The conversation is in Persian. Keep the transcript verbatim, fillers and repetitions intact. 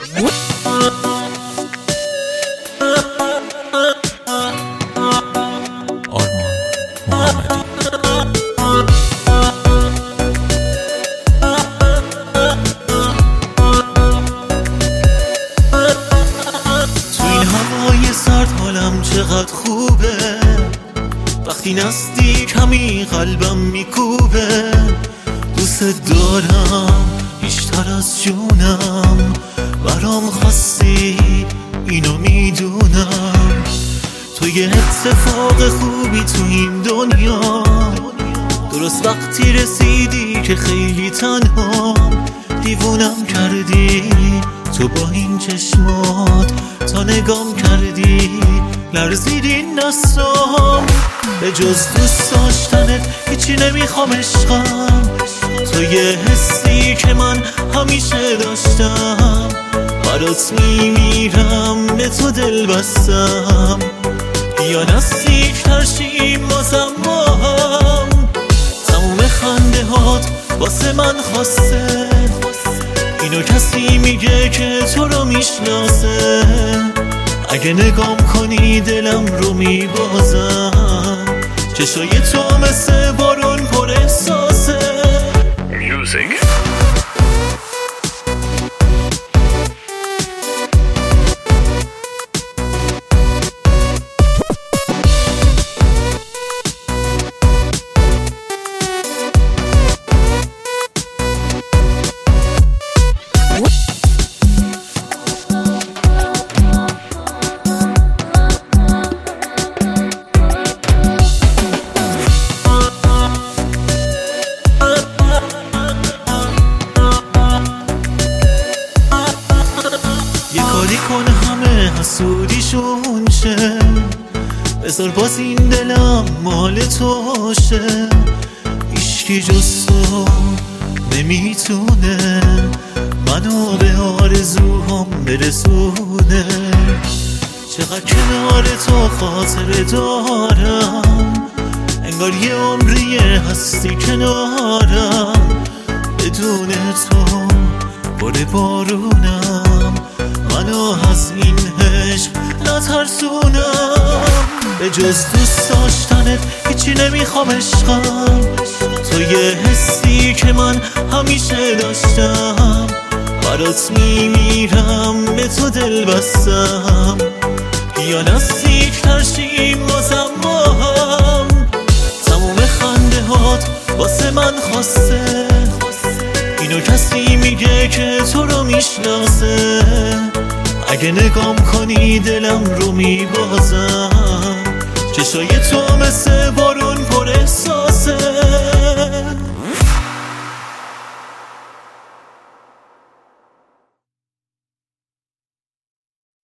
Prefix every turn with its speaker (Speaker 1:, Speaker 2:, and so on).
Speaker 1: چقدر خوبه وقتی نزدیک همی قلبم میکوبه. دوست دارم بیشتر از جونم، برام خواستی اینو میدونم. تو یه اتفاق خوبی تو این دنیا، درست وقتی رسیدی که خیلی تنها. دیوونم کردی تو با این چشمات، تا نگام کردی لرزید این دستام. به جز دوست داشتنت هیچی نمیخوام عشقم، تو یه حسی که من همیشه داشتم. برات میمیرم به تو دل بستم، بیا نزدیک تر شیم بازم با هم. تموم خنده هات واسه من خواسته، اینو کسی میگه که تو رو میشناسه. اگه نگام کنی دلم رو میبازم، چشای تو مثل بارون پر احساسه.
Speaker 2: Music.
Speaker 1: کن همه حسودیشون شه، بذار باز این دلم مال تو شه. هیچکی جز تو نمیتونه منو به آرزوهام برسونه. چقدر کنار تو خاطره دارم، انگار یه عمریه هستی کنارم. بدون تو باره بارونم، منو از این عشق نترسونم. به جز دوست داشتنت هیچی نمیخوام عشقم، تو یه حسی که من همیشه داشتم. برات میمیرم به تو دل بستم، بیا نزدیک تر شیم بازم با هم. تموم خنده هات واسه من خواسته، اینو کسی میگه که تو رو میشناسه. اگه نگام کنی دلم رو میبازم، چشای تو مثل بارون